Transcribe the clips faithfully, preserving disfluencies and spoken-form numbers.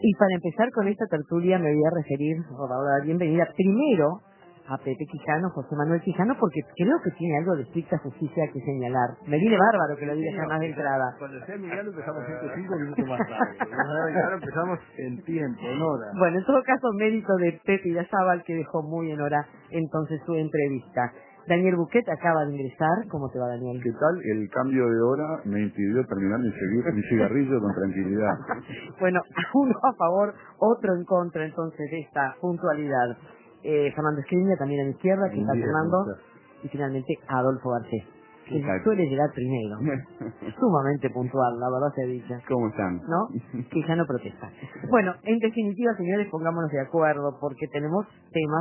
Y para empezar con esta tertulia me voy a referir, o a dar bienvenida primero a Pepe Quijano, José Manuel Quijano, porque creo que tiene algo de estricta justicia que señalar. Me viene bárbaro que lo diga ya más de entrada. Cuando sea Emiliano empezamos ciento cinco minutos más tarde. Ahora empezamos en tiempo, en hora. Bueno, en todo caso, mérito de Pepe Irazabal, que dejó muy en hora entonces su entrevista. Daniel Buquet acaba de ingresar. ¿Cómo te va, Daniel? ¿Qué tal? El cambio de hora me impidió terminar mi, cigarrillo, mi cigarrillo con tranquilidad. Bueno, uno a favor, otro en contra entonces de esta puntualidad. Eh, Fernando Escriña, también a mi izquierda, que está Fernando. Y finalmente Adolfo Garcés, que suele llegar primero. Sumamente puntual, la verdad se dice. ¿Cómo están? ¿No? Que ya no protesta. Bueno, en definitiva, señores, pongámonos de acuerdo, porque tenemos temas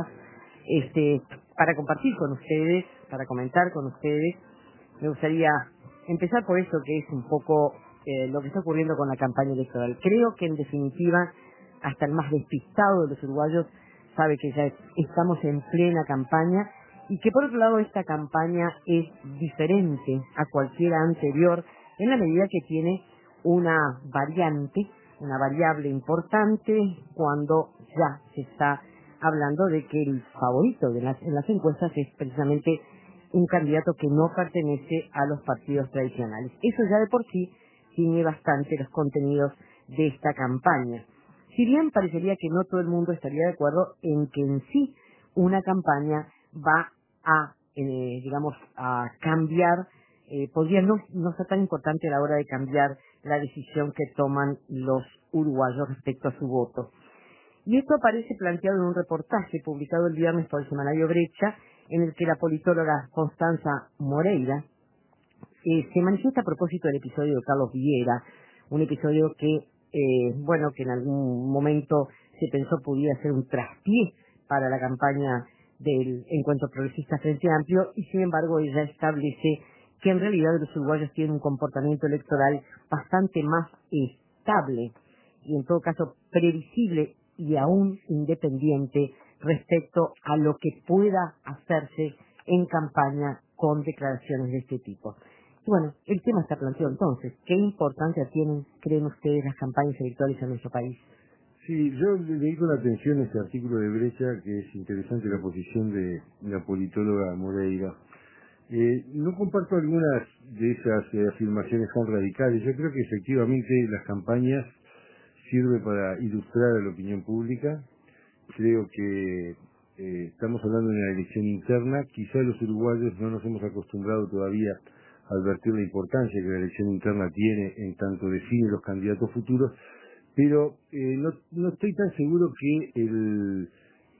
este para compartir con ustedes, para comentar con ustedes. Me gustaría empezar por esto que es un poco eh, lo que está ocurriendo con la campaña electoral. Creo que en definitiva hasta el más despistado de los uruguayos sabe que ya estamos en plena campaña y que por otro lado esta campaña es diferente a cualquiera anterior en la medida que tiene una variante, una variable importante cuando ya se está hablando de que el favorito de las, en las encuestas es precisamente un candidato que no pertenece a los partidos tradicionales. Eso ya de por sí tiene bastante los contenidos de esta campaña. Si bien parecería que no todo el mundo estaría de acuerdo en que en sí una campaña va a, eh, digamos, a cambiar, eh, podría no, no ser tan importante a la hora de cambiar la decisión que toman los uruguayos respecto a su voto. Y esto aparece planteado en un reportaje publicado el viernes por el semanario Brecha, en el que la politóloga Constanza Moreira eh, se manifiesta a propósito del episodio de Carlos Viera, un episodio que, eh, bueno, que en algún momento se pensó pudiera ser un traspié para la campaña del Encuentro Progresista Frente Amplio, y sin embargo ella establece que en realidad los uruguayos tienen un comportamiento electoral bastante más estable y en todo caso previsible y aún independiente respecto a lo que pueda hacerse en campaña con declaraciones de este tipo. Y bueno, el tema está planteado entonces. ¿Qué importancia tienen, creen ustedes, las campañas electorales en nuestro país? Sí, yo le dedico la atención a este artículo de Brecha, que es interesante la posición de la politóloga Moreira. Eh, no comparto algunas de esas eh, afirmaciones tan radicales. Yo creo que efectivamente las campañas sirven para ilustrar a la opinión pública. Creo que eh, estamos hablando de una elección interna. Quizá los uruguayos no nos hemos acostumbrado todavía a advertir la importancia que la elección interna tiene en tanto define los candidatos futuros, pero eh, no, no estoy tan seguro que el,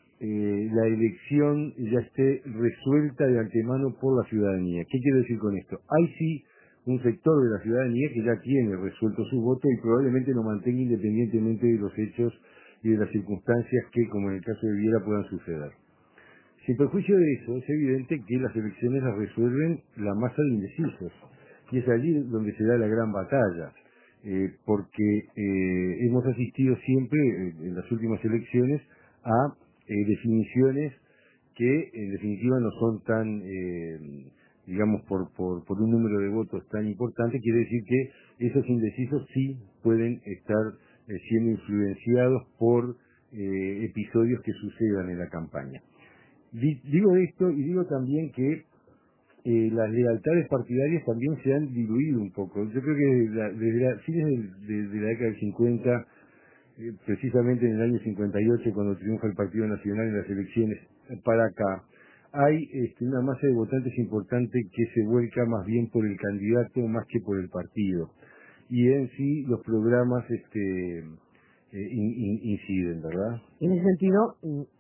eh, la elección ya esté resuelta de antemano por la ciudadanía. ¿Qué quiero decir con esto? Hay sí un sector de la ciudadanía que ya tiene resuelto su voto y probablemente lo mantenga independientemente de los hechos y de las circunstancias que, como en el caso de Viera, puedan suceder. Sin perjuicio de eso, es evidente que las elecciones las resuelven la masa de indecisos, y es allí donde se da la gran batalla, eh, porque eh, hemos asistido siempre, eh, en las últimas elecciones, a eh, definiciones que en definitiva no son tan, eh, digamos, por, por, por un número de votos tan importante. Quiere decir que esos indecisos sí pueden estar eh, siendo influenciados por eh, episodios que sucedan en la campaña. Digo esto y digo también que eh, las lealtades partidarias también se han diluido un poco. Yo creo que desde, la, desde la, fines de, de, de la década del cincuenta, eh, precisamente en el año cincuenta y ocho, cuando triunfa el Partido Nacional en las elecciones, para acá, hay este, una masa de votantes importante que se vuelca más bien por el candidato más que por el partido. Y en sí los programas este, eh, in, in, inciden, ¿verdad? En ese sentido,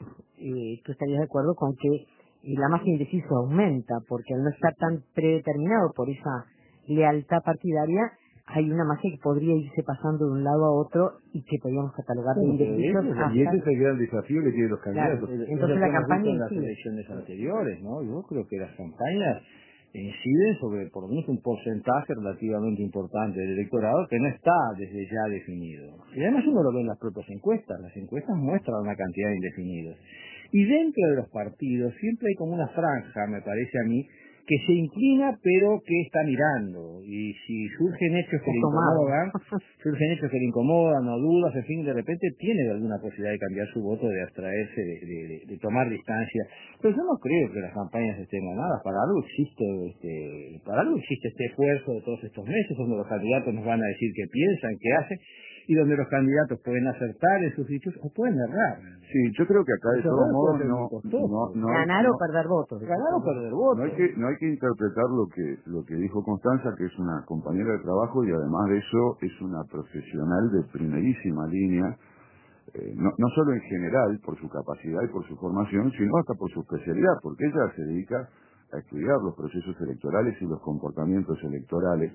eh, tú estarías de acuerdo con que eh, la masa indecisa aumenta, porque al no estar tan predeterminado por esa lealtad partidaria, hay una masa que podría irse pasando de un lado a otro y que podríamos catalogar de indecisos. Y ese es el gran desafío que tienen los candidatos. Claro. Entonces la campaña en las elecciones anteriores, ¿no? Yo creo que las campañas inciden sobre por lo menos un porcentaje relativamente importante del electorado que no está desde ya definido. Y además uno lo ve en las propias encuestas. Las encuestas muestran una cantidad de indefinidos. Y dentro de los partidos siempre hay como una franja, me parece a mí, que se inclina pero que está mirando, y si surgen hechos que le incomodan, surgen hechos que le incomodan o dudas, en fin, de repente tiene alguna posibilidad de cambiar su voto, de abstraerse, de, de, de, de tomar distancia. Pero yo no creo que las campañas estén ganadas. Para algo existe este, para algo existe este esfuerzo de todos estos meses, donde los candidatos nos van a decir qué piensan, qué hacen, y donde los candidatos pueden acertar en sus dichos o pueden errar. Sí, yo creo que acá de todos modos no, no, no ganar no, o perder votos. Ganar o perder votos. No hay que no hay que interpretar lo que lo que dijo Constanza, que es una compañera de trabajo y además de eso es una profesional de primerísima línea, eh, no, no solo en general por su capacidad y por su formación, sino hasta por su especialidad, porque ella se dedica a estudiar los procesos electorales y los comportamientos electorales.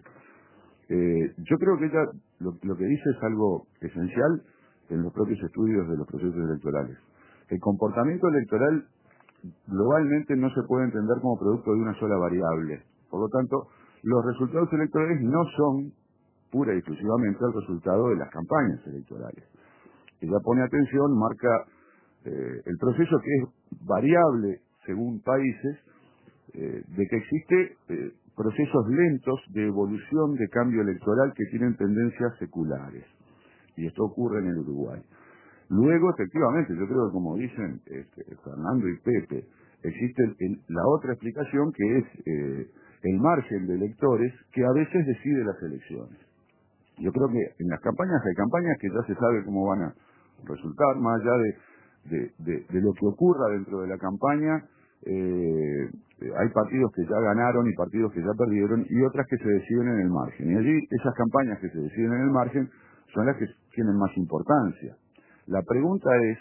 Eh, yo creo que ella lo, lo que dice es algo esencial en los propios estudios de los procesos electorales. El comportamiento electoral globalmente no se puede entender como producto de una sola variable. Por lo tanto, los resultados electorales no son pura y exclusivamente el resultado de las campañas electorales. Ella pone atención, marca eh, el proceso que es variable según países, eh, de que existe eh, procesos lentos de evolución de cambio electoral que tienen tendencias seculares. Y esto ocurre en el Uruguay. Luego, efectivamente, yo creo que como dicen este, Fernando y Pepe, existe el, el, la otra explicación que es eh, el margen de electores que a veces decide las elecciones. Yo creo que en las campañas hay campañas que ya se sabe cómo van a resultar, más allá de, de, de, de lo que ocurra dentro de la campaña. Eh, hay partidos que ya ganaron y partidos que ya perdieron y otras que se deciden en el margen. Y allí esas campañas que se deciden en el margen son las que tienen más importancia. La pregunta es,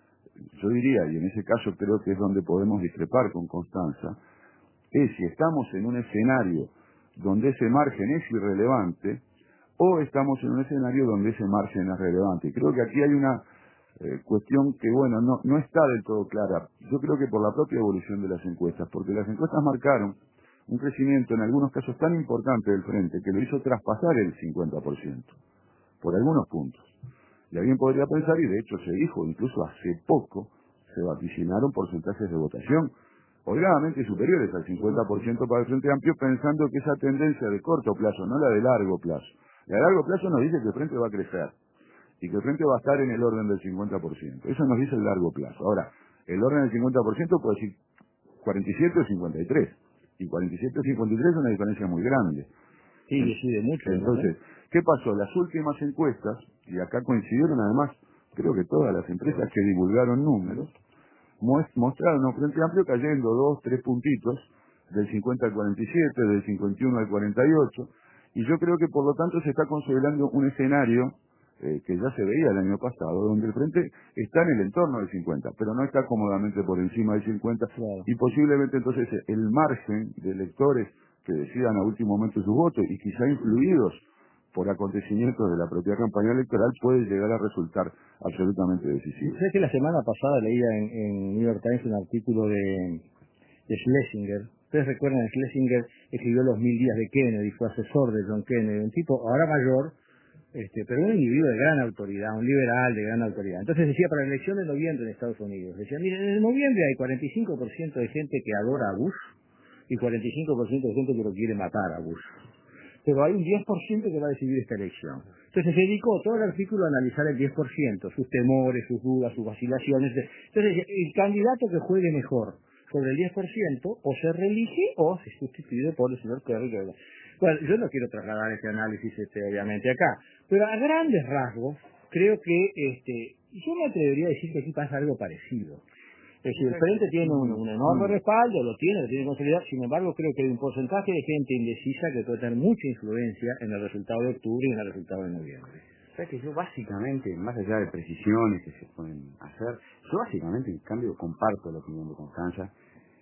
yo diría, y en ese caso creo que es donde podemos discrepar con Constanza, es si estamos en un escenario donde ese margen es irrelevante o estamos en un escenario donde ese margen es relevante. Y creo que aquí hay una eh, cuestión que, bueno, no, no está del todo clara. Yo creo que por la propia evolución de las encuestas, porque las encuestas marcaron un crecimiento en algunos casos tan importante del Frente que lo hizo traspasar el cincuenta por ciento, por algunos puntos. Y alguien podría pensar, y de hecho se dijo, incluso hace poco, se vaticinaron porcentajes de votación holgadamente superiores al cincuenta por ciento para el Frente Amplio, pensando que esa tendencia de corto plazo, no la de largo plazo, la de largo plazo nos dice que el Frente va a crecer, y que el Frente va a estar en el orden del cincuenta por ciento. Eso nos dice el largo plazo. Ahora, el orden del cincuenta por ciento puede decir cuarenta y siete o cincuenta y tres, y cuarenta y siete o cincuenta y tres es una diferencia muy grande. Sí, decide mucho. Entonces, ¿qué pasó? Las últimas encuestas, y acá coincidieron además, creo que todas las empresas que divulgaron números, mostraron a un Frente Amplio cayendo dos, tres puntitos, del cincuenta al cuarenta y siete, del cincuenta y uno al cuarenta y ocho, y yo creo que por lo tanto se está consolidando un escenario eh, que ya se veía el año pasado, donde el Frente está en el entorno del cincuenta, pero no está cómodamente por encima del cincuenta, claro. Y posiblemente entonces el margen de electores que decidan a último momento sus votos y quizá influidos por acontecimientos de la propia campaña electoral puede llegar a resultar absolutamente decisivo. Sé que la semana pasada leía en, en New York Times un artículo de, de Schlesinger. Ustedes recuerdan, Schlesinger escribió Los mil días de Kennedy, fue asesor de John Kennedy, un tipo ahora mayor, este, pero un individuo de gran autoridad, un liberal de gran autoridad. Entonces decía, para la elección de noviembre en Estados Unidos, decía, miren, en noviembre hay cuarenta y cinco por ciento de gente que adora a Bush y cuarenta y cinco por ciento de gente que lo quiere matar a Bush. Pero hay un diez por ciento que va a decidir esta elección. Entonces se dedicó todo el artículo a analizar el diez por ciento, sus temores, sus dudas, sus vacilaciones. Entonces, el candidato que juegue mejor sobre el diez por ciento o se reelige o se sustituye por el señor Kerry. Bueno, yo no quiero trasladar ese análisis este, obviamente acá, pero a grandes rasgos creo que este, yo me atrevería a decir que aquí pasa algo parecido. Es decir, el Frente tiene un, un enorme respaldo, lo tiene, lo tiene consolidado, sin embargo creo que hay un porcentaje de gente indecisa que puede tener mucha influencia en el resultado de octubre y en el resultado de noviembre. O sea que yo básicamente, más allá de precisiones que se pueden hacer, yo básicamente en cambio comparto la opinión de Constanza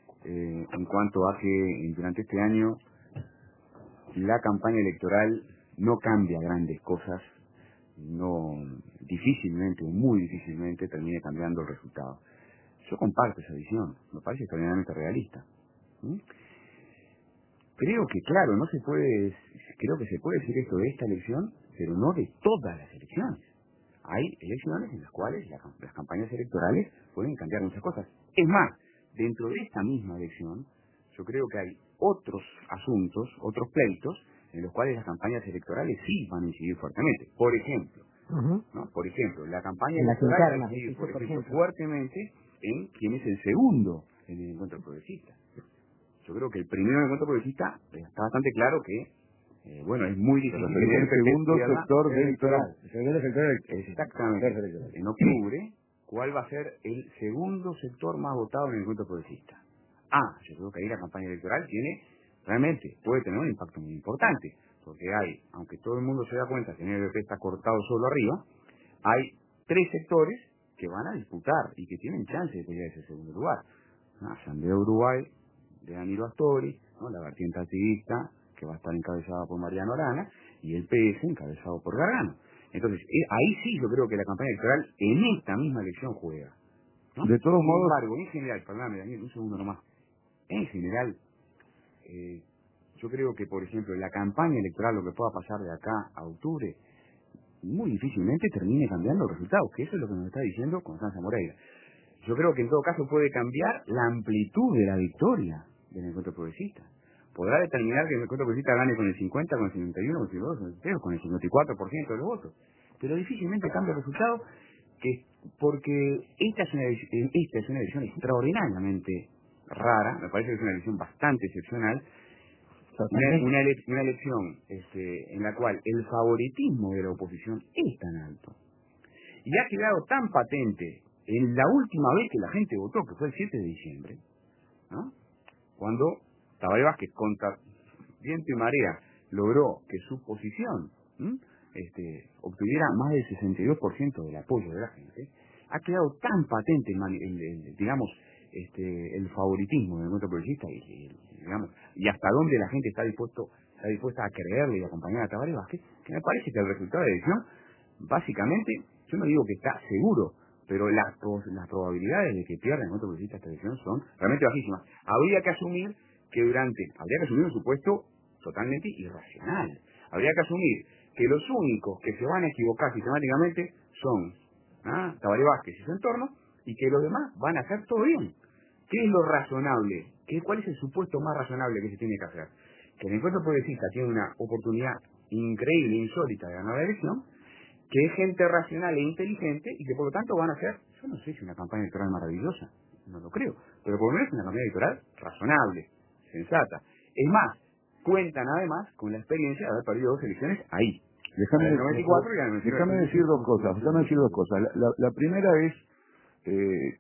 eh, en cuanto a que durante este año la campaña electoral no cambia grandes cosas, no difícilmente o muy difícilmente termine cambiando el resultado. Yo comparto esa visión, me parece extraordinariamente realista. ¿Mm? Creo que, claro, no se puede, creo que se puede decir esto de esta elección, pero no de todas las elecciones. Hay elecciones en las cuales la, las campañas electorales pueden cambiar muchas cosas. Es más, dentro de esta misma elección, yo creo que hay otros asuntos, otros pleitos, en los cuales las campañas electorales sí van a incidir fuertemente. Por ejemplo, uh-huh. ¿no? Por ejemplo, la campaña en electoral internas, va a incidir, por por ejemplo, ejemplo, fuertemente en quién es el segundo en el encuentro progresista. Yo creo que el primero en el encuentro progresista está bastante claro que, eh, bueno, es muy difícil tener el segundo sector dentro. El segundo sector exactamente, en octubre, ¿cuál va a ser el segundo sector más votado en el encuentro progresista? Ah, yo creo que ahí la campaña electoral tiene, realmente, puede tener un impacto muy importante, porque hay, aunque todo el mundo se da cuenta que el N B P está cortado solo arriba, hay tres sectores que van a disputar y que tienen chance de pelear ese segundo lugar. La Asamblea de Uruguay, de Danilo Astori, ¿no? La vertiente activista, que va a estar encabezada por Mariano Arana, y el P S encabezado por Gargano. Entonces, eh, ahí sí yo creo que la campaña electoral en esta misma elección juega, ¿no? De todos Sin modos, embargo, en general, perdóname Daniel, un segundo nomás, en general, eh, yo creo que, por ejemplo, la campaña electoral, lo que pueda pasar de acá a octubre, muy difícilmente termine cambiando los resultados, que eso es lo que nos está diciendo Constanza Moreira. Yo creo que en todo caso puede cambiar la amplitud de la victoria del encuentro progresista. Podrá determinar que el encuentro progresista gane con el cincuenta, con el cincuenta y uno, con el cincuenta y dos, con el cincuenta y tres, con el cincuenta y cuatro por ciento de los votos. Pero difícilmente cambia el resultado, que porque esta es una, esta es una elección extraordinariamente rara, me parece que es una elección bastante excepcional, una, una, ele, una elección este, en la cual el favoritismo de la oposición es tan alto y ha quedado tan patente en la última vez que la gente votó, que fue el siete de diciembre, ¿no? Cuando Tabaré Vázquez, contra viento y marea, logró que su posición ¿m? este, obtuviera más del sesenta y dos por ciento del apoyo de la gente, ha quedado tan patente el, el, el, digamos este, el favoritismo del encuentro progresista y, y, digamos, y hasta dónde la gente está dispuesto está dispuesta a creerle y acompañar a Tabaré Vázquez, que me parece que el resultado de la elección, básicamente, yo no digo que está seguro, pero las, las probabilidades de que pierda el encuentro progresista esta elección son realmente bajísimas. Habría que asumir que durante, habría que asumir un supuesto totalmente irracional. Habría que asumir que los únicos que se van a equivocar sistemáticamente son ¿ah? Tabaré Vázquez y su entorno, y que los demás van a hacer todo bien. ¿Qué es lo razonable? ¿Qué, ¿Cuál es el supuesto más razonable que se tiene que hacer? Que el encuentro progresista tiene una oportunidad increíble, insólita de ganar la elección, que es gente racional e inteligente y que por lo tanto van a hacer, yo no sé si una campaña electoral maravillosa, no lo creo, pero por lo menos una campaña electoral razonable, sensata. Es más, cuentan además con la experiencia de haber perdido dos elecciones ahí. Déjame, en el noventa y cuatro y en el noventa y nueve. déjame decir dos cosas, déjame decir dos cosas. La, la, la primera es, eh,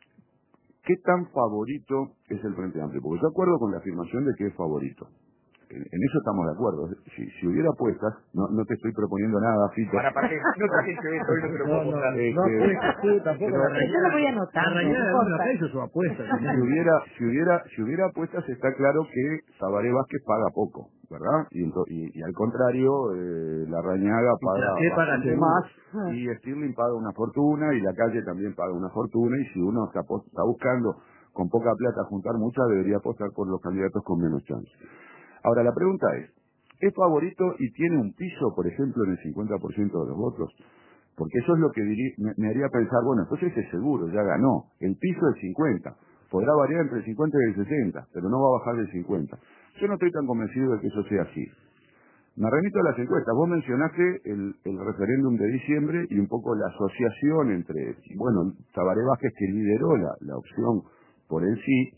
¿qué tan favorito es el Frente Amplio? Porque yo acuerdo con la afirmación de que es favorito. En, en eso estamos de acuerdo. Si, si hubiera apuestas, no, no te estoy proponiendo nada, Fito. Para, para que no trajiste esto y no se lo puedo contar. No, no, no, tú tampoco. Pero, la yo lo voy a anotar. La rañada de una hizo su apuesta. Si hubiera, si hubiera, si hubiera apuestas, está claro que Tabaré Vázquez paga poco, ¿verdad? Y, y, y al contrario, eh, la Rañaga paga bastante más, y Stirling paga una fortuna, y la calle también paga una fortuna, y si uno está, está buscando con poca plata juntar mucha, debería apostar por los candidatos con menos chance. Ahora, la pregunta es, ¿es favorito y tiene un piso, por ejemplo, en el cincuenta por ciento de los votos? Porque eso es lo que diría, me, me haría pensar, bueno, entonces es seguro, ya ganó. El piso es cincuenta. Podrá variar entre el cincuenta y el sesenta, pero no va a bajar del cincuenta. Yo no estoy tan convencido de que eso sea así. Me remito a las encuestas. Vos mencionaste el, el referéndum de diciembre y un poco la asociación entre, bueno, Tabaré Vázquez, que lideró la, la opción por el sí.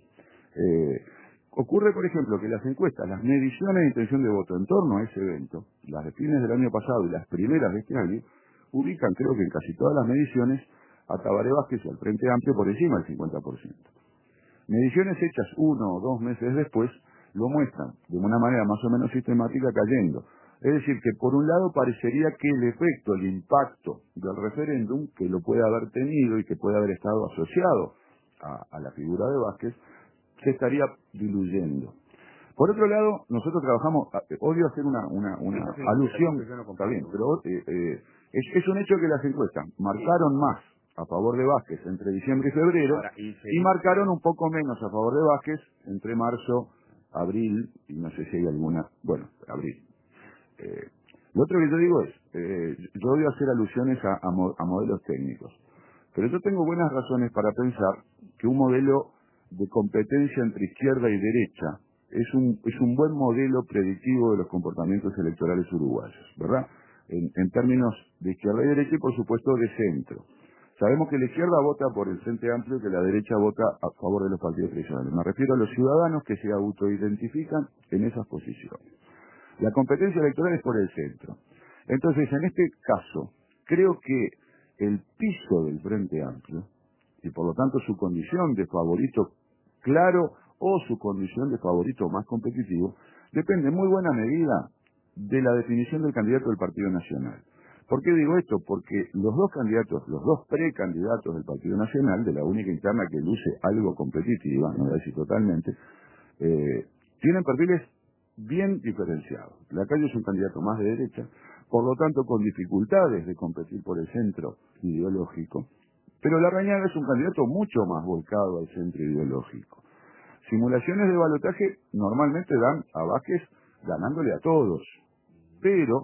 Eh, ocurre, por ejemplo, que las encuestas, las mediciones de intención de voto en torno a ese evento, las de fines del año pasado y las primeras de este año, ubican, creo que en casi todas las mediciones, a Tabaré Vázquez y al Frente Amplio por encima del cincuenta por ciento. Mediciones hechas uno o dos meses después lo muestran de una manera más o menos sistemática cayendo. Es decir, que por un lado parecería que el efecto, el impacto del referéndum, que lo puede haber tenido y que puede haber estado asociado a, a la figura de Vázquez, se estaría diluyendo. Por otro lado, nosotros trabajamos, odio hacer una, una, una sí, alusión, está bien, pero eh, eh, es, es un hecho que las encuestas marcaron más a favor de Vázquez entre diciembre y febrero, Ahora, y, y marcaron un poco menos a favor de Vázquez entre marzo, abril, y no sé si hay alguna, bueno, abril. Eh, lo otro que yo digo es, eh, yo odio hacer alusiones a, a, mo, a modelos técnicos, pero yo tengo buenas razones para pensar que un modelo de competencia entre izquierda y derecha es un, es un buen modelo predictivo de los comportamientos electorales uruguayos, ¿verdad? En, en términos de izquierda y derecha y por supuesto de centro. Sabemos que la izquierda vota por el Frente Amplio y que la derecha vota a favor de los partidos tradicionales. Me refiero a los ciudadanos que se autoidentifican en esas posiciones. La competencia electoral es por el centro. Entonces, en este caso, creo que el piso del Frente Amplio, y por lo tanto su condición de favorito claro o su condición de favorito más competitivo, depende en muy buena medida de la definición del candidato del Partido Nacional. ¿Por qué digo esto? Porque los dos candidatos, los dos precandidatos del Partido Nacional, de la única interna que luce algo competitiva, no voy a decir totalmente, eh, tienen perfiles bien diferenciados. Lacalle es un candidato más de derecha, por lo tanto con dificultades de competir por el centro ideológico, pero Larrañaga es un candidato mucho más volcado al centro ideológico. Simulaciones de balotaje normalmente dan a Vázquez ganándole a todos, pero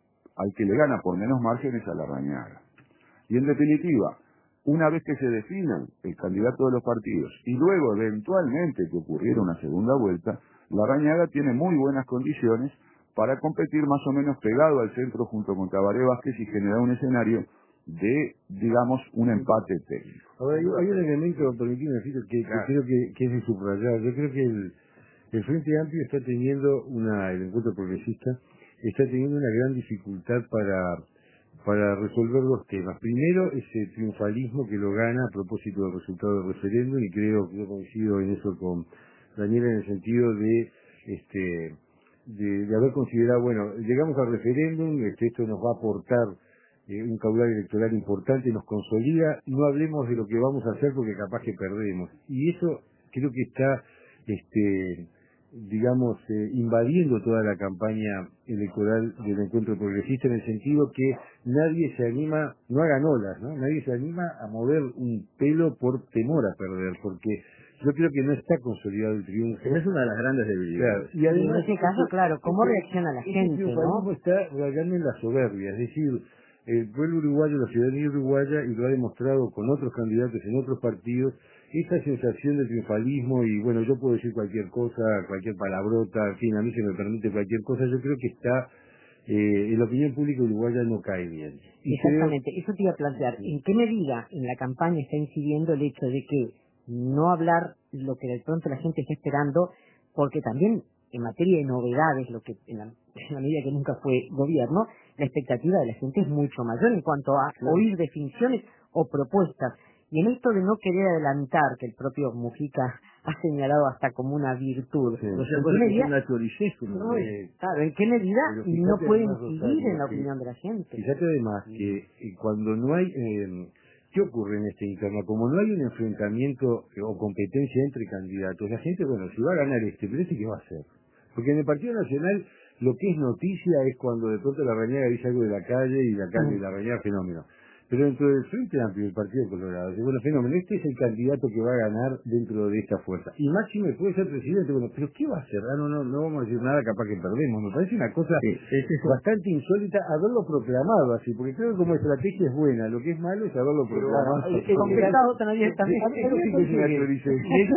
al que le gana por menos margen es a Larrañaga. Y en definitiva, una vez que se definan el candidato de los partidos y luego eventualmente que ocurriera una segunda vuelta, Larrañaga tiene muy buenas condiciones para competir más o menos pegado al centro junto con Tabaré Vázquez y generar un escenario de, digamos, un empate técnico. Ahora, hay, hay un elemento, permíteme decir, que, Claro. que creo que, que es de subrayar. Yo creo que el, el Frente Amplio está teniendo una, el encuentro progresista, está teniendo una gran dificultad para, para resolver dos temas. Primero, ese triunfalismo que lo gana a propósito del resultado del referéndum, y creo que yo coincido en eso con Daniela en el sentido de, este, de, de haber considerado, bueno, llegamos al referéndum, este, esto nos va a aportar eh, un caudal electoral importante, nos consolida, no hablemos de lo que vamos a hacer porque capaz que perdemos. Y eso creo que está, este, digamos, eh, invadiendo toda la campaña electoral del encuentro progresista, en el sentido que nadie se anima, no hagan olas, ¿no? Nadie se anima a mover un pelo por temor a perder, porque yo creo que no está consolidado el triunfo. Esa es una de las grandes debilidades. Claro. Y además, en ese caso, claro, ¿cómo este, reacciona la este gente, triunfalismo no? está rayando en la soberbia, es decir, el pueblo uruguayo, la ciudadanía uruguaya, y lo ha demostrado con otros candidatos en otros partidos, esta sensación de triunfalismo, y bueno, yo puedo decir cualquier cosa, cualquier palabrota, en fin, a mí se me permite cualquier cosa, yo creo que está, eh, en la opinión pública uruguaya no cae bien. Y Exactamente, creo, eso te iba a plantear. ¿En qué medida en la campaña está incidiendo el hecho de que no hablar lo que de pronto la gente está esperando, porque también en materia de novedades, lo que en la, en la medida que nunca fue gobierno, la expectativa de la gente es mucho mayor en cuanto a Claro. oír definiciones o propuestas? Y en esto de no querer adelantar, que el propio Mujica ha señalado hasta como una virtud, Sí. ¿en O sea, qué cosa que medida, yo naturicé su no, eh, claro, ¿en qué medida pero no fíjate puede además, incidir en la Rosario, que- opinión de la gente? fíjate además que eh, cuando no hay, eh, ¿qué ocurre en este interno? Como no hay un enfrentamiento eh, o competencia entre candidatos, la gente, bueno, si va a ganar este, pero este, ¿qué va a hacer? Porque en el Partido Nacional lo que es noticia es cuando de pronto Larrañaga dice algo de la calle y la calle y Mm. Larrañaga fenómeno. Pero dentro del Frente Amplio del Partido Colorado, dice, bueno, fenómeno, este es el candidato que va a ganar dentro de esta fuerza. Y Máximo puede ser presidente, bueno, pero ¿qué va a hacer? Ah, no, no, no vamos a decir nada, capaz que perdemos. Me parece una cosa Sí, es eso. bastante insólita haberlo proclamado así, porque creo que como estrategia es buena, lo que es malo es haberlo proclamado. Confesado también A también. mí eso sí que es una teorización.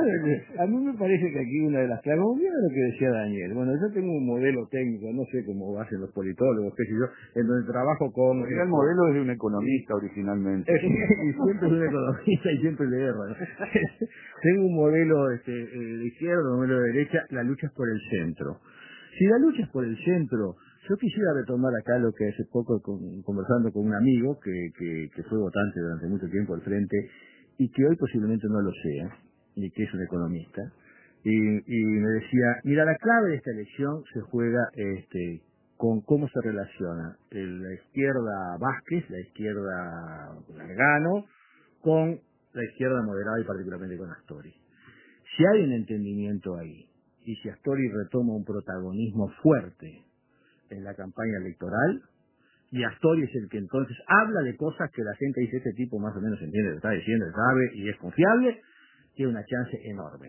A mí me parece que aquí una de las claves, como bien lo que decía Daniel, bueno, yo tengo un modelo técnico, no sé cómo hacen los politólogos, qué sé yo, en donde trabajo con... En realidad, el modelo es de un economista originalmente. y siempre es un economista y siempre le erra, ¿no? Tengo un modelo este, eh, de izquierda, un modelo de derecha, la lucha es por el centro. Si la lucha es por el centro, yo quisiera retomar acá lo que hace poco con, conversando con un amigo que, que, que fue votante durante mucho tiempo al frente y que hoy posiblemente no lo sea, y que es un economista, y, y me decía, mira, la clave de esta elección se juega este, con cómo se relaciona el- la izquierda Vázquez, la izquierda Gargano, con la izquierda moderada y particularmente con Astori. Si hay un entendimiento ahí, y si Astori retoma un protagonismo fuerte en la campaña electoral, y Astori es el que entonces habla de cosas que la gente dice, este tipo más o menos entiende lo que está diciendo, sabe y es confiable, tiene una chance enorme.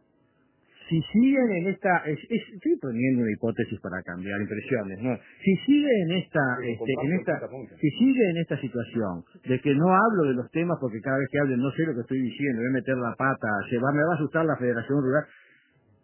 Si siguen en esta, es, es- estoy poniendo una hipótesis para cambiar impresiones, ¿no? Si sigue en esta, este, en esta, si sigue en esta situación de que no hablo de los temas porque cada vez que hablo no sé lo que estoy diciendo, voy a meter la pata, se va, me va a asustar la Federación Rural,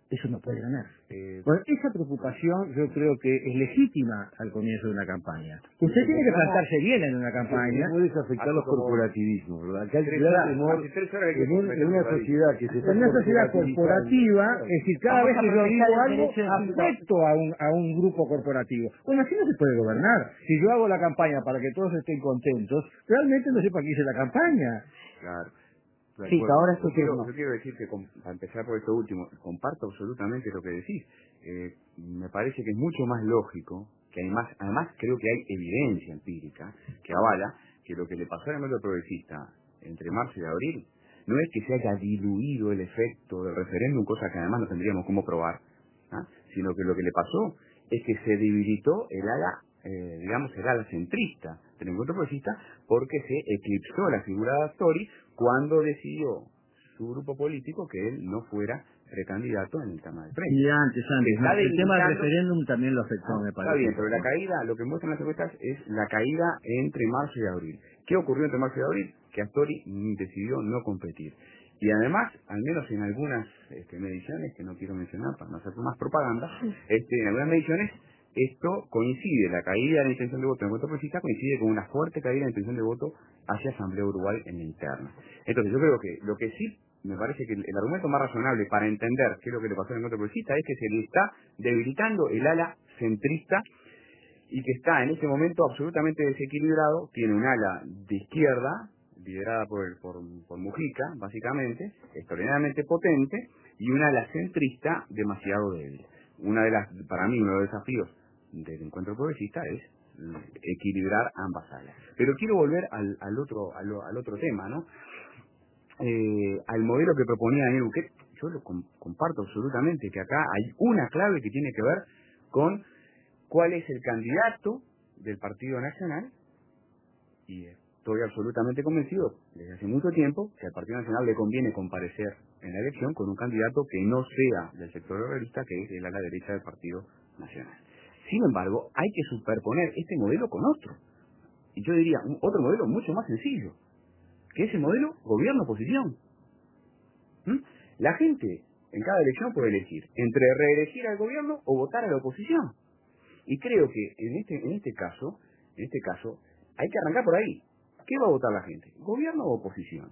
eso no puede ganar. Eh, Bueno, esa preocupación yo creo que es legítima al comienzo de una campaña. Usted tiene que plantarse bien en una campaña. No puedes afectar los corporativismos, ¿verdad? Acá hay Tres gran horas, temor hace tres horas que en, un- en una meterse sociedad que se está En una sociedad corporativa, es decir, cada Vamos vez a que yo proteger digo el algo, derecho de afecto a un, a un grupo corporativo. Bueno, así no se puede gobernar. Si yo hago la campaña para que todos estén contentos, realmente no sé para qué hice la campaña. Claro. Sí, que ahora esto yo, quiero, no. yo quiero decir que, com- para empezar por esto último, comparto absolutamente lo que decís. Eh, me parece que es mucho más lógico, que además, además creo que hay evidencia empírica que avala que lo que le pasó al método progresista entre marzo y abril no es que se haya diluido el efecto del referéndum, cosa que además no tendríamos cómo probar, ¿ah? Sino que lo que le pasó es que se debilitó el ala, eh, digamos, el ala centrista del encuentro progresista, porque se eclipsó la figura de Astori cuando decidió su grupo político que él no fuera precandidato en el tema del frente. Y antes, antes, Está el tema del debilitando- referéndum también lo afectó, Ah, me está parece. bien, pero la caída, lo que muestran las encuestas es la caída entre marzo y abril. ¿Qué ocurrió entre marzo y abril? Que Astori mm, decidió no competir. Y además, al menos en algunas este, mediciones, que no quiero mencionar para no hacer más propaganda, este, en algunas mediciones esto coincide, la caída de la intención de voto en el voto progresista coincide con una fuerte caída de la intención de voto hacia Asamblea Uruguay en la interna. Entonces yo creo que lo que sí me parece que el, el argumento más razonable para entender qué es lo que le pasó en el voto progresista es que se le está debilitando el ala centrista y que está en este momento absolutamente desequilibrado. Tiene un ala de izquierda, liderada por, el, por, por Mujica, básicamente, extraordinariamente potente, y un ala centrista demasiado débil. Una de las, para mí, uno de los desafíos del encuentro progresista es equilibrar ambas alas. Pero quiero volver al, al otro al, al otro tema, ¿no? Eh, al modelo que proponía Daniel Buquet. Yo lo com- comparto absolutamente, que acá hay una clave que tiene que ver con cuál es el candidato del Partido Nacional, y estoy absolutamente convencido desde hace mucho tiempo que al Partido Nacional le conviene comparecer en la elección con un candidato que no sea del sector realista, que es el ala derecha del Partido Nacional. Sin embargo, hay que superponer este modelo con otro, y yo diría un, otro modelo mucho más sencillo, que es el modelo gobierno-oposición. ¿Mm? La gente en cada elección puede elegir entre reelegir al gobierno o votar a la oposición. Y creo que en este en este caso, en este caso, hay que arrancar por ahí. ¿Qué va a votar la gente? ¿Gobierno o oposición?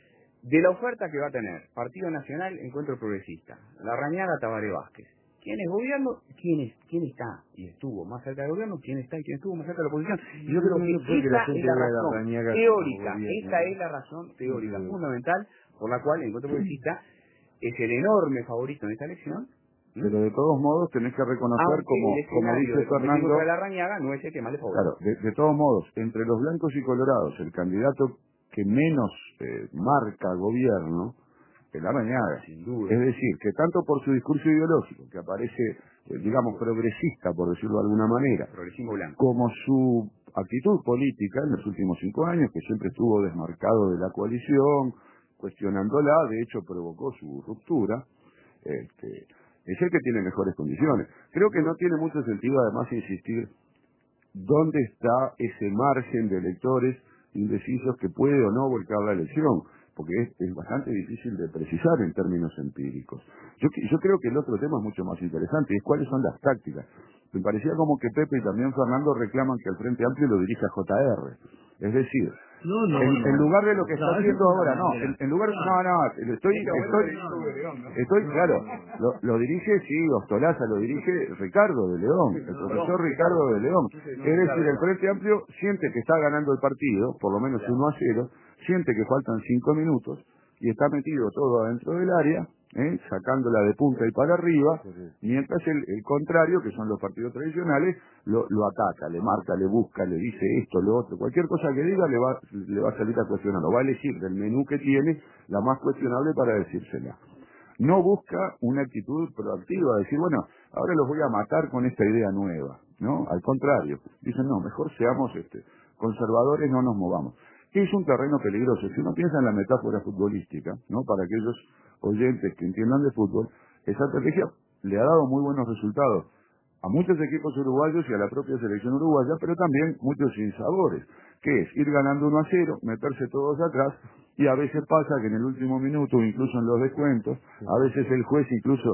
De la oferta que va a tener Partido Nacional, Encuentro Progresista, Larrañaga, Tabaré Vázquez. ¿Quién es gobierno? ¿Quién es, quién está y estuvo más cerca del gobierno? ¿Quién está y quién estuvo más cerca de la oposición? Y yo creo que No creo que la esa gente es la vea a razón Larrañaga como teórica, gobierno, esa ¿no? es la razón teórica No creo. fundamental por la cual el Encuentro Progresista es el enorme favorito en esta elección. ¿Mm? Pero de todos modos tenés que reconocer, Aunque como, el como escenario dice de competir Fernando, contra Larrañaga no es el que más le favorece. claro, de, de todos modos, entre los blancos y colorados, el candidato que menos eh, marca gobierno es Larrañaga. Sin duda. Es decir, que tanto por su discurso ideológico, que aparece, eh, digamos, progresista, por decirlo de alguna manera, Progresismo blanco. como su actitud política en los últimos cinco años, que siempre estuvo desmarcado de la coalición, cuestionándola, de hecho provocó su ruptura, este, es el que tiene mejores condiciones. Creo que no tiene mucho sentido además insistir dónde está ese margen de electores indecisos que puede o no volcar la elección, porque es, es bastante difícil de precisar en términos empíricos. Yo, yo creo que el otro tema es mucho más interesante, es cuáles son las tácticas. Me parecía como que Pepe y también Fernando reclaman que el Frente Amplio lo dirija J R. Es decir, No, no, en, no. en lugar de lo que está No, eso haciendo es una ahora, no, manera. en, en lugar, no, no, estoy, estoy, estoy, claro, lo, lo dirige, sí, Ostolaza, lo dirige Ricardo de León, el profesor Ricardo de León. Es decir, el Frente Amplio siente que está ganando el partido, por lo menos uno a cero, siente que faltan cinco minutos y está metido todo adentro del área, ¿eh? sacándola de punta y para arriba, mientras el, el contrario, que son los partidos tradicionales, lo, lo ataca, le marca, le busca, le dice esto, lo otro, cualquier cosa que diga le va, le va a salir a cuestionarlo, va a elegir del menú que tiene la más cuestionable para decírsela. No busca una actitud proactiva, decir, bueno, ahora los voy a matar con esta idea nueva, ¿no? Al contrario, dicen, no, mejor seamos este conservadores, no nos movamos. Es un terreno peligroso. Si uno piensa en la metáfora futbolística, ¿no? Para aquellos oyentes que entiendan de fútbol, esa estrategia le ha dado muy buenos resultados a muchos equipos uruguayos y a la propia selección uruguaya, pero también muchos sinsabores, que es ir ganando uno a cero, meterse todos atrás, y a veces pasa que en el último minuto, incluso en los descuentos, a veces el juez incluso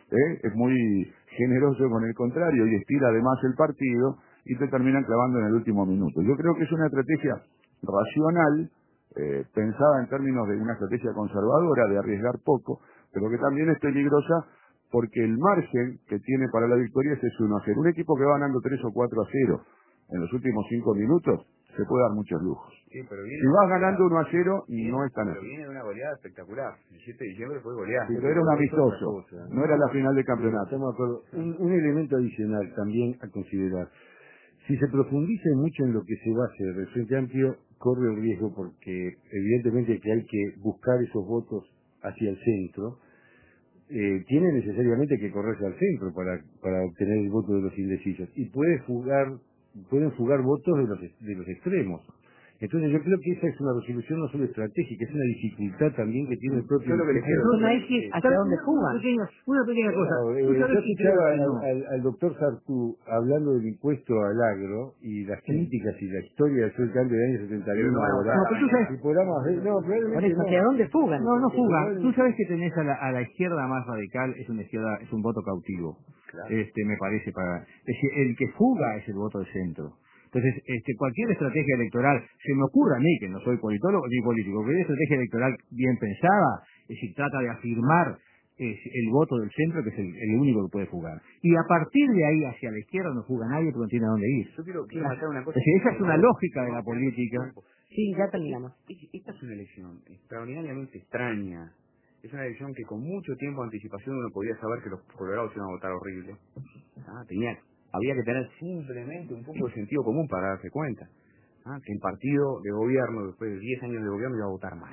¿eh? Es muy generoso con el contrario y estira además el partido y te terminan clavando en el último minuto. Yo creo que es una estrategia racional, eh, pensada en términos de una estrategia conservadora, de arriesgar poco, pero que también es peligrosa porque el margen que tiene para la victoria es ese uno a cero. Un equipo que va ganando tres o cuatro a cero en los últimos cinco minutos se puede dar muchos lujos. Sí, pero viene si vas ganando uno a cero, viene, no es tan pero así. viene de una goleada espectacular. El siete de diciembre fue goleada. Sí, pero era un amistoso, no era la final de campeonato. Estamos de acuerdo. Un, un elemento adicional también a considerar. Si se profundiza mucho en lo que se va a hacer, el Frente Amplio corre el riesgo porque evidentemente que hay que buscar esos votos hacia el centro, eh, tiene necesariamente que correrse al centro para, para obtener el voto de los indecisos y puede fugar, pueden fugar votos de los, de los extremos. Entonces yo creo que esa es una resolución no solo estratégica, es una dificultad también que tiene el propio... Yo lo que le quiero Entonces hay que hacia dónde fugan. Una pequeña, una pequeña cosa. Claro, ¿Tú eh, sabes yo que escuchaba creo que al, no? al, al doctor Sartú hablando del impuesto al agro y las críticas y la historia del Frente Amplio del año setenta y uno. No, ahora, no, pero tú sabes- si podamos ver- no, Por probablemente eso, no. ¿hacia dónde fugan? No, no fuga. Pero- Tú sabes que tenés a la, a la izquierda más radical, es una izquierda, es un voto cautivo. Claro. Este, me parece para, es decir, el que fuga es el voto del centro. Entonces, este, cualquier estrategia electoral, se me ocurre a mí, que no soy politólogo ni político, cualquier estrategia electoral bien pensada, es decir, trata de afirmar es, el voto del centro, que es el, el único que puede fugar. Y a partir de ahí hacia la izquierda no fuga nadie porque no tiene a dónde ir. Yo quiero, quiero marcar una Es cosa. decir, esa es una lógica de la política. Sí, ya terminamos. Es- Esta es una elección extraordinariamente extraña. Es una elección que con mucho tiempo de anticipación uno podía saber que los colorados iban a votar horrible. Ah, tenía, había que tener simplemente un poco de sentido común para darse cuenta. Ah, que el partido de gobierno, después de diez años de gobierno, iba a votar mal.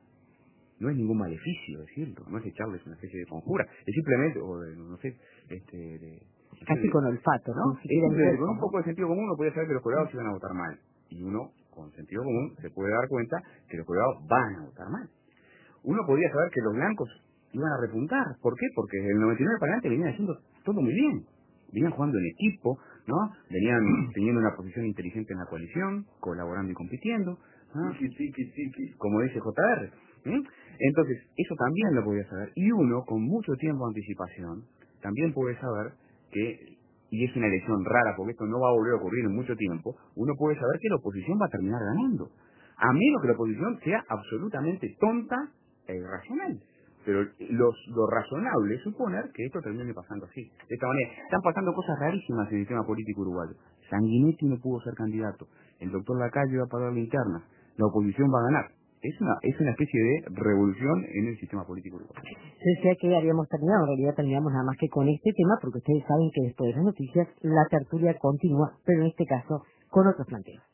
No es ningún maleficio decirlo, no es echarles una especie de conjura. Es simplemente, o de, no sé, este... De, Casi de- con olfato, ¿no? ¿no? Si Es quieren simplemente, ver con un cómo. poco de sentido común uno podía saber que los colorados iban a votar mal. Y uno, con sentido común, se puede dar cuenta que los colorados van a votar mal. Uno podía saber que los blancos iban a repuntar. ¿Por qué? Porque desde el noventa y nueve para adelante venían haciendo todo muy bien. Venían jugando en equipo, ¿no? Venían teniendo una posición inteligente en la coalición, colaborando y compitiendo, ¿no? Como dice J R. ¿eh? Entonces, eso también lo podía saber. Y uno, con mucho tiempo de anticipación, también puede saber que, y es una elección rara porque esto no va a volver a ocurrir en mucho tiempo, uno puede saber que la oposición va a terminar ganando. A menos que la oposición sea absolutamente tonta e irracional. Pero los, lo razonable es suponer que esto termine pasando así. De esta manera, están pasando cosas rarísimas en el sistema político uruguayo. Sanguinetti no pudo ser candidato. El doctor Lacalle va a pagar la interna. La oposición va a ganar. Es una, es una especie de revolución en el sistema político uruguayo. Yo decía que habíamos terminado, en realidad terminamos nada más que con este tema, porque ustedes saben que después de las noticias la tertulia continúa, pero en este caso con otros planteos.